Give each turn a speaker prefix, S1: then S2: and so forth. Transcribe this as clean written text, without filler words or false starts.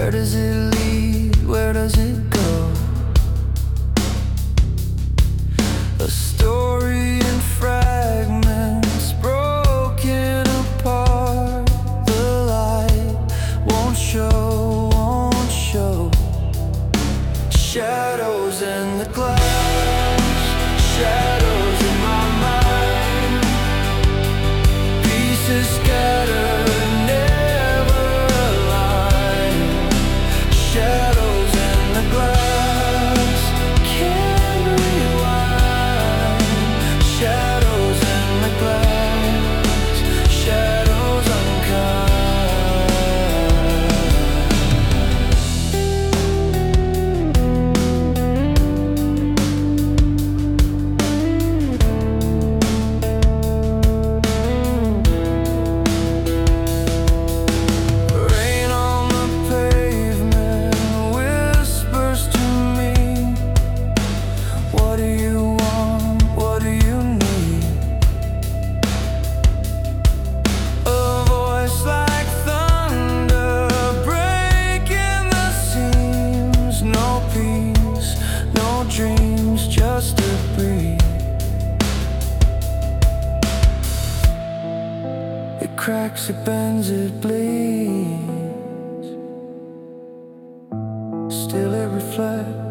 S1: Where does it lead? Where does it go? A story in fragments, broken apart. The light won't show, won't show. Shadows in the glass, shadows in my mind. Pieces scattered, never aligned. Shadows in the glass, can't rewind. Shadows in the glass, shadows unkind. Rain on the pavement whispers to me, what do you want? What do you need? A voice like thunder breaking the seams. No peace, no dreams, just a breeze. It cracks, it bends, it bleeds. Still it reflects